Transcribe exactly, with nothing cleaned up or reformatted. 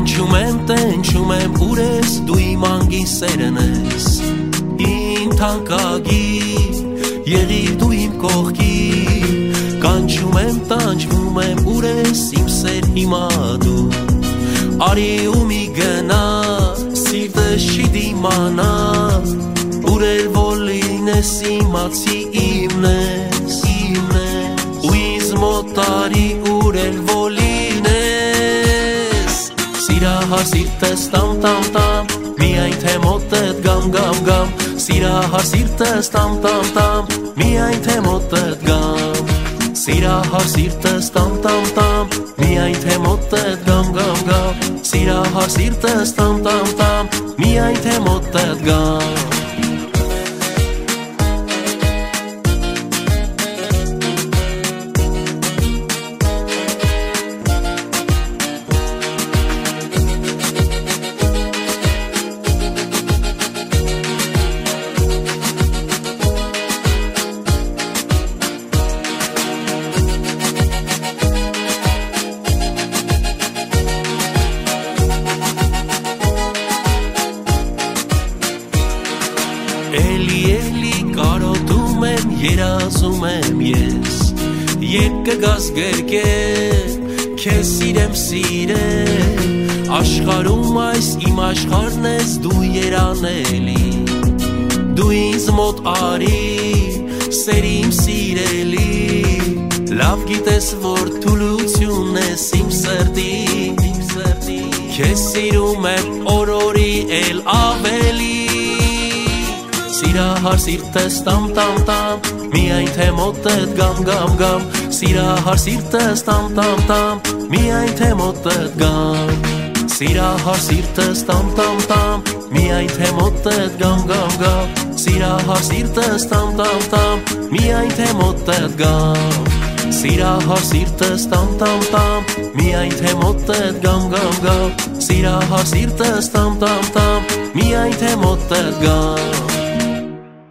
Կանչում եմ, տենչում եմ, ուր ես, դու իմ անգին սերն ես Իմ թանկագիր, եղիր դու իմ կողքին Կանչում եմ, տանջվում եմ, ուր ես, իմ սեր հիմա դու Արի ու մի գնա, սիրտս չի դիմանա Ուր էլ որ լինես, իմացի իմն ես, իմն ես Ու ինձ մոտ արի, ուր էլ որ լինես Սիրահար սիրտս տամ տամ տամ Միայն թե մոտդ գամ գամ գամ Սիրահար սիրտս տամ տամ տամ Միայն թե մոտդ գամ Սիրահար սիրտս տամ տամ տամ Միայն թե մոտդ գամ գամ գամ Սիրահար սիրտս տամ տամ տամ Միայն թե մոտդ գամ Էլի էլի կարոտում եմ, երազում եմ ես Երբ կգաս գրկեր, քեզ սիրեմ սիրեմ Աշխարհում այս իմ աշխարհն ես դու երանելի Դու ինձ մոտ արի, սեր իմ սիրելի Լավ գիտես որ թուլություն ես իմ սրտի Քեզ սիրում եմ օր-օրի էլ ավելի Սիրահար սիրտս տամ տամ տամ Միայն թե մոտդ գամ գամ գամ Սիրահար սիրտս տամ տամ տամ Միայն թե մոտդ գամ Սիրահար սիրտս տամ տամ տամ Միայն թե մոտդ գամ գամ գամ Սիրահար սիրտս տամ տամ տամ Միայն թե մոտդ գամ Սիրահար սիրտս տամ տամ տամ Միայն թե մոտդ գամ գամ գամ Սիրահար սիրտս տամ տամ տամ Միայն թե մոտդ գամ